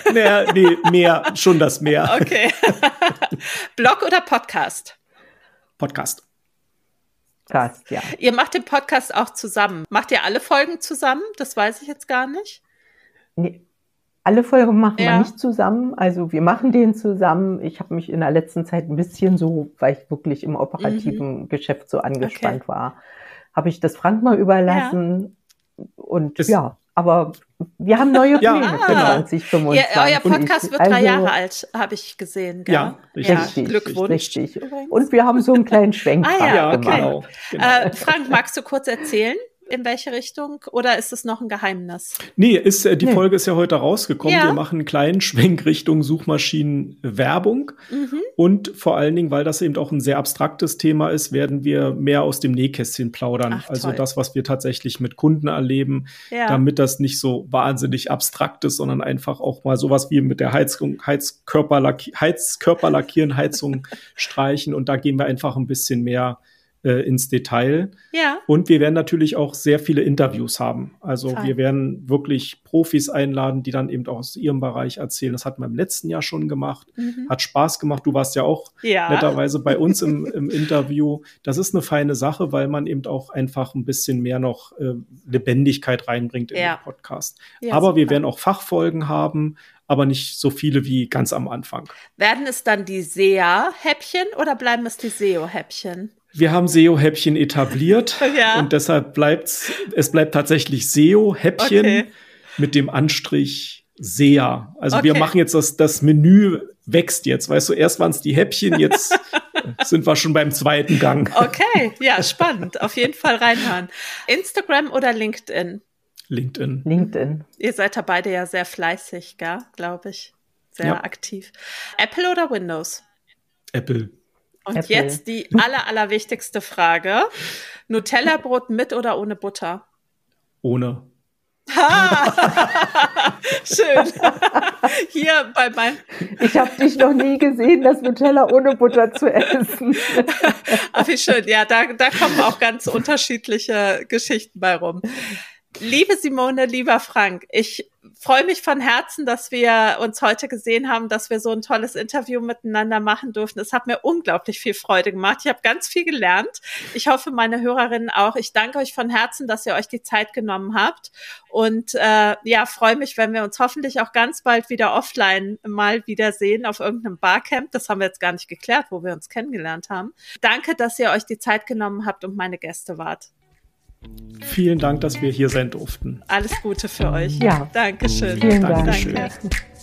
Meer, schon das Meer. Okay. Blog oder Podcast? Podcast. Podcast, ja. Ihr macht den Podcast auch zusammen. Macht ihr alle Folgen zusammen? Das weiß ich jetzt gar nicht. Nee. Alle Folgen machen wir nicht zusammen, also wir machen den zusammen. Ich habe mich in der letzten Zeit ein bisschen so, weil ich wirklich im operativen Geschäft so angespannt war, habe ich das Frank mal überlassen und aber wir haben neue Pläne für 2025. Euer Podcast wird 3 Jahre alt, habe ich gesehen. Gell? Ja, richtig. Glückwunsch. Richtig. Und wir haben so einen kleinen Schwenk genau. Frank, magst du kurz erzählen? In welche Richtung? Oder ist es noch ein Geheimnis? Nee, die Folge ist ja heute rausgekommen. Wir machen einen kleinen Schwenk Richtung Suchmaschinenwerbung. Und vor allen Dingen, weil das eben auch ein sehr abstraktes Thema ist, werden wir mehr aus dem Nähkästchen plaudern. Also das, was wir tatsächlich mit Kunden erleben, damit das nicht so wahnsinnig abstrakt ist, sondern einfach auch mal sowas wie mit der Heizkörperlackieren, Heizung streichen. Und da gehen wir einfach ein bisschen mehr ins Detail. Ja. Und wir werden natürlich auch sehr viele Interviews haben. Also wir werden wirklich Profis einladen, die dann eben auch aus ihrem Bereich erzählen. Das hatten wir im letzten Jahr schon gemacht. Hat Spaß gemacht. Du warst ja auch netterweise bei uns im Interview. Das ist eine feine Sache, weil man eben auch einfach ein bisschen mehr noch Lebendigkeit reinbringt in den Podcast. Ja, aber wir werden auch Fachfolgen haben, aber nicht so viele wie ganz am Anfang. Werden es dann die SEA-Häppchen oder bleiben es die SEO-Häppchen? Wir haben SEO-Häppchen etabliert und deshalb bleibt tatsächlich SEO-Häppchen mit dem Anstrich SEA. Also wir machen jetzt das Menü wächst jetzt. Weißt du, erst waren es die Häppchen, jetzt sind wir schon beim 2. Gang. Okay, ja, spannend. Auf jeden Fall reinhören. Instagram oder LinkedIn? LinkedIn. Ihr seid da beide ja sehr fleißig, gell? Glaube ich. Sehr aktiv. Apple oder Windows? Apple. Und jetzt die allerwichtigste Frage. Nutella-Brot mit oder ohne Butter? Ohne. Schön. Hier bei meinem... Ich habe dich noch nie gesehen, das Nutella ohne Butter zu essen. Ach, wie schön. Ja, da kommen auch ganz unterschiedliche Geschichten bei rum. Liebe Simone, lieber Frank, ich freue mich von Herzen, dass wir uns heute gesehen haben, dass wir so ein tolles Interview miteinander machen durften. Es hat mir unglaublich viel Freude gemacht. Ich habe ganz viel gelernt. Ich hoffe, meine Hörerinnen auch. Ich danke euch von Herzen, dass ihr euch die Zeit genommen habt. Und freue mich, wenn wir uns hoffentlich auch ganz bald wieder offline mal wiedersehen auf irgendeinem Barcamp. Das haben wir jetzt gar nicht geklärt, wo wir uns kennengelernt haben. Danke, dass ihr euch die Zeit genommen habt und meine Gäste wart. Vielen Dank, dass wir hier sein durften. Alles Gute für euch. Ja. Dankeschön. Vielen Dank. Danke.